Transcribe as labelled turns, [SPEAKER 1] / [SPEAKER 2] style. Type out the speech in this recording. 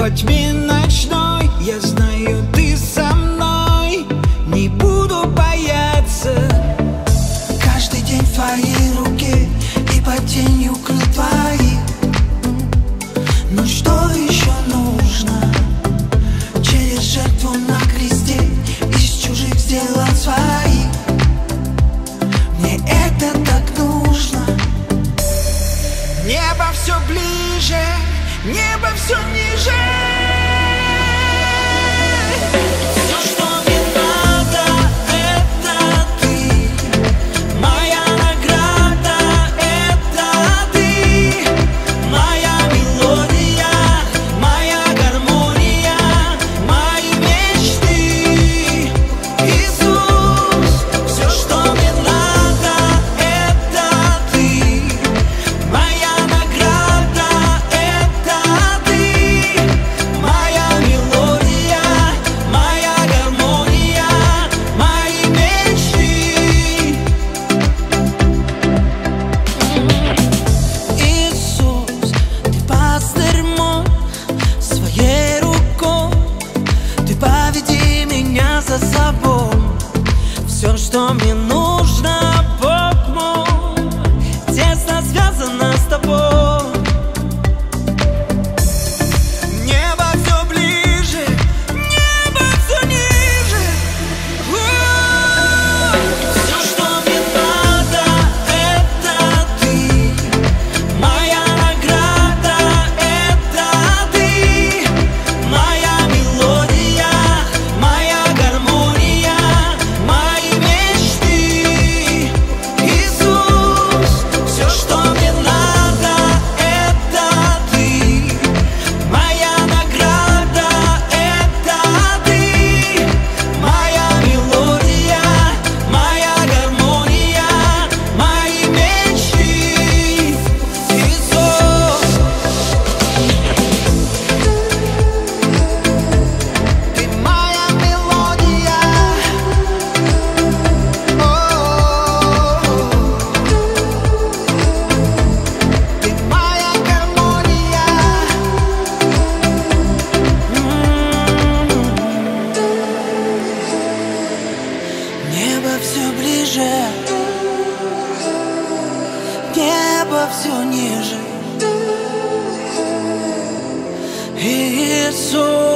[SPEAKER 1] По тьме ночной я знаю, ты со мной. Не буду бояться.
[SPEAKER 2] Каждый день в твоей руке и под тенью крыл твоих. Ну что еще нужно? Через жертву на кресте из чужих сделать своих. Мне это так нужно.
[SPEAKER 1] Небо все ближе, небо все ниже.
[SPEAKER 2] Все, что мне надо, это ты. Моя награда, это ты. Моя мелодия, моя гармония, мои мечты. Иисус, все, что мне надо, это ты. Моя награда, это ты. Моя мелодия, моя гармония, мои мечты. Иисус, ты пастырь мой, своей рукой ты поведи меня за собой. Все, что мне нужно, Бог мой, тесно связано с тобой. Небо все ближе, небо все ниже. Все, что мне надо, это ты. Моя награда, это ты. Моя мелодия, моя гармония, мои мечты. Иисус, все, что мне надо, это ты. Моя награда, это ты. Моя мелодия, моя гармония, мои мечты. Иисус, ты моя мелодия. Ты моя гармония. Небо все ближе, небо все ниже. Иисус.